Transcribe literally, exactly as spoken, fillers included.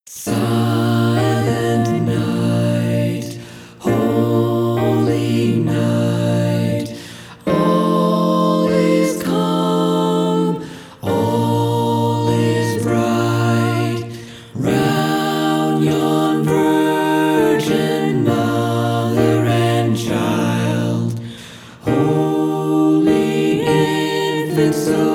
Silent night, holy night, all is calm, all is bright, round yon Virgin Mother and Child, holy infant so